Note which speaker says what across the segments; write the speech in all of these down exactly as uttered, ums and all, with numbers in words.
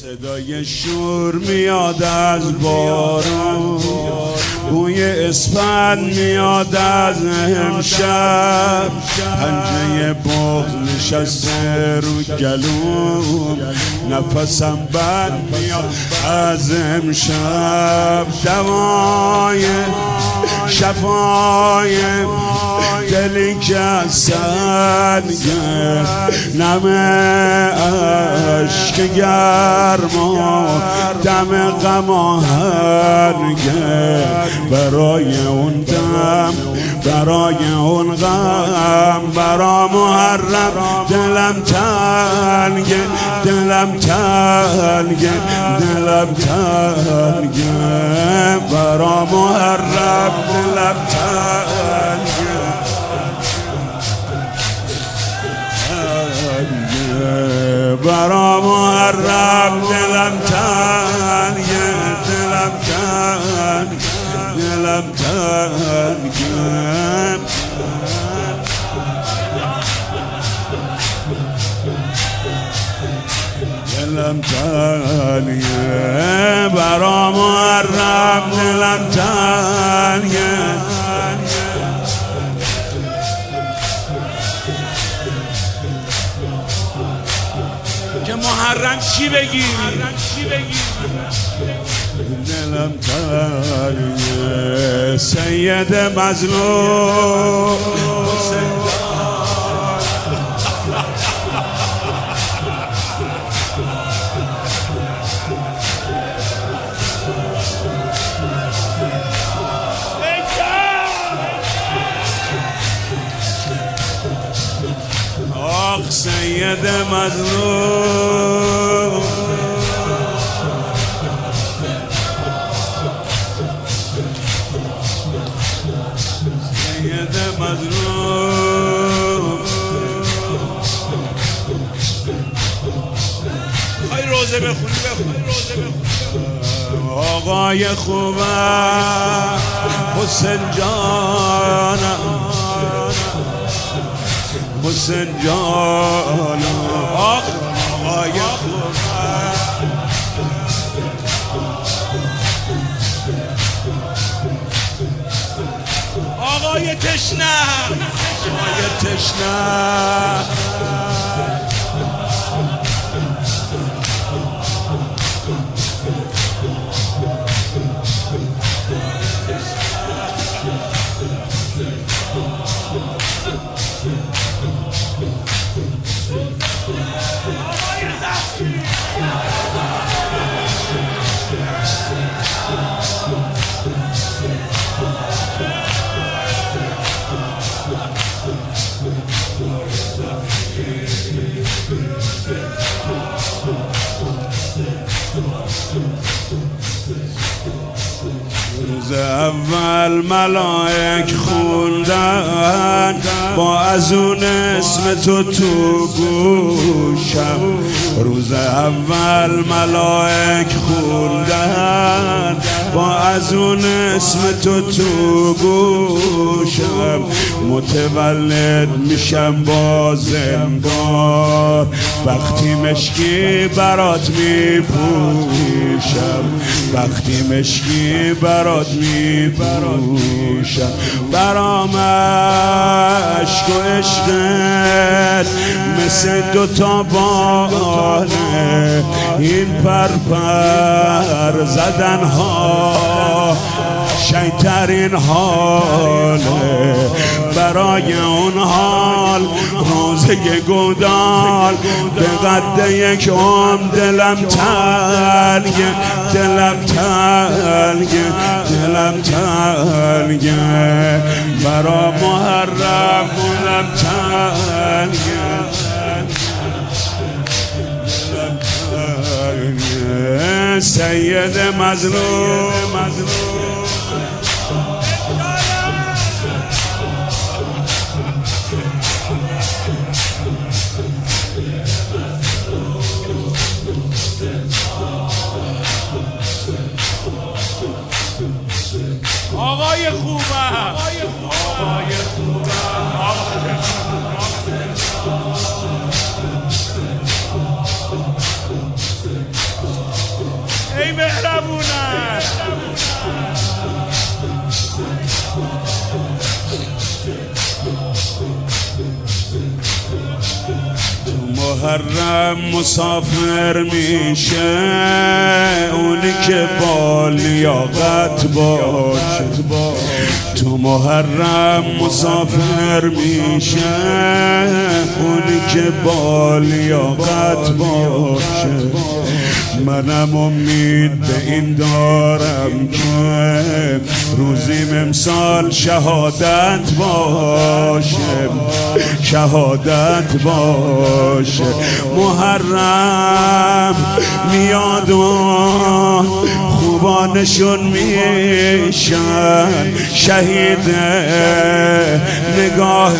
Speaker 1: صدای شور میاد از بارون، بوی اسفند میاد از امشب، پنجه بغض نشسته رو گلوم، نفسم بند میاد از امشب، دوای شفای دلی که از سنگه، نم عشق گرما دم غم آهنگه، برای اون دم برای اون غم برا محرم دلم تنگه، دلم تنگه دلم تنگه، برا محرم دلم تنگه، برا محرم دلم تنگه، دلم تنگه دلم تنگه، دلم تنگه، برا محرم دلم تنگه، که محرم چی بگی؟ دلم تنگه، سید مظلوم آخ سید مظلوم، سید مظلوم، خواهی روزه بخونی بخونی روزه بخونی آقای خوبم حسین جانم، حسین جانم، آخ آقای خوبم، آقای تشنه، آقای تشنه، روز اول ملائک خوندن با ازون اسم تو تو گوشم، روز اول ملائک خوندن با ازون اسم تو تو گوشم، متولد میشم با زنگار وقتی مشکی برات میپوشم، وقتی مشکی برات میپوشم، برام عشق و عشقت مثل دوتا باله، این پرپر زدن ها شیطرین حاله، برای اون حال روزه گودال به قد یک عمر دلم تنگه، دلم تنگه دلم تنگه، برا محرم دلم تنگه، دلم تنگه، سید مظلوم، آقای خوبم، آقای خوبم، محرم مسافر میشه اونی که با لیاقت باشه. تو محرم مسافر میشه اونی که با لیاقت باشه. منم امید به این دارم که روزیم امسال شهادت باشه، شهادت باشه. محرم میاد و خوبانشون میشن شهید نگاه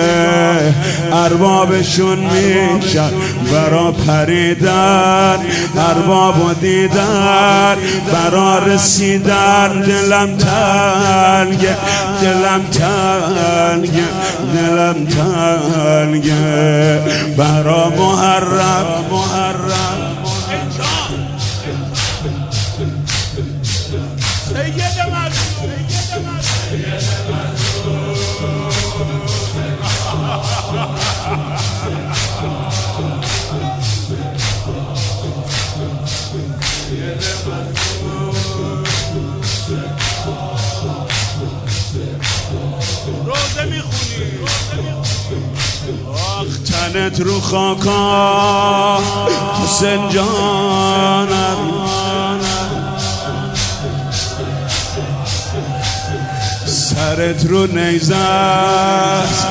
Speaker 1: اربابشون میشن. برا پریدن ارباب و دیدن، برا رسیدن دلم تنگه، دلم تنگه، دلم تنگه. برا محرم محرم روزه میخونی آخ تنت رو خاکا حسین جانم، سرت رو نیزه است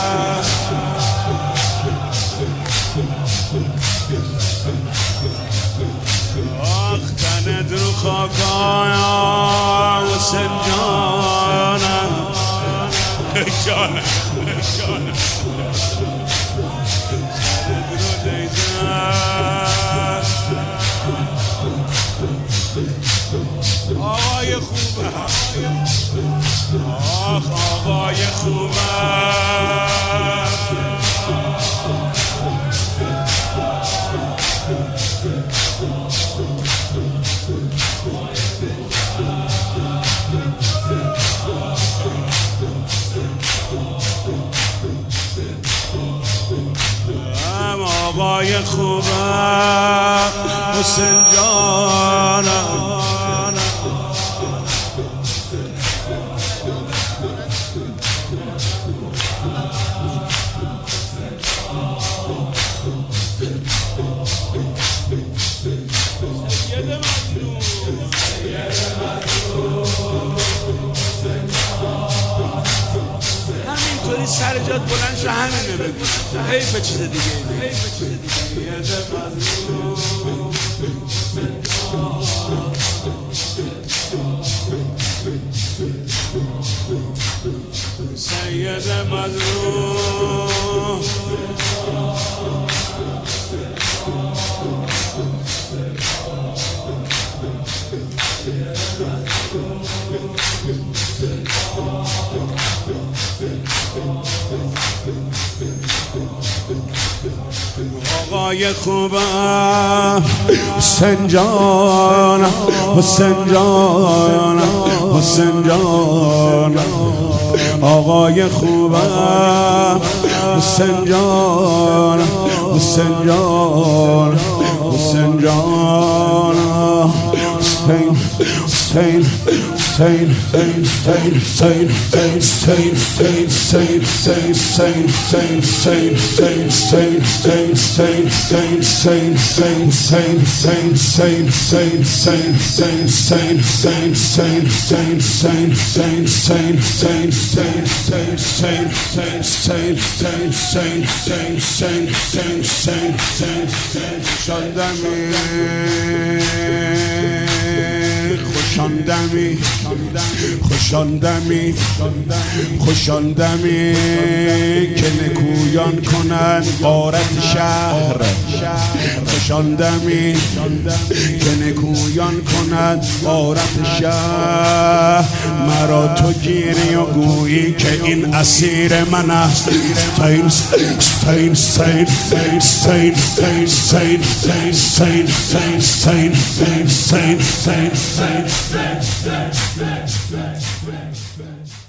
Speaker 1: آخ تنت رو خاکا حسین جانم، جانم جانم. آقای خوبه آخ آقای خوبه آقای خوبه حسین جانم. همینطوری سر جات بلند شو همینه بگو، حیف چیز دیگه حیف چیز دیگه. سید مظلوم آقای خوبه حسین جانم، حسین جانم، حسین جانم. آقای خوبه حسین جانم، حسین جانم، حسین جانم. حسین حسین حسین حسین حسین حسین حسین حسین خوشاندمی خوشاندمی خوشاندمی که نکویان کنند غارت شهر، خوشاندمی که نکویان کنند غارت شهر. مرا تو گیری و گویی که این اسیر من است. سین سین سین سین سین سین سین سین سین سین سین سین.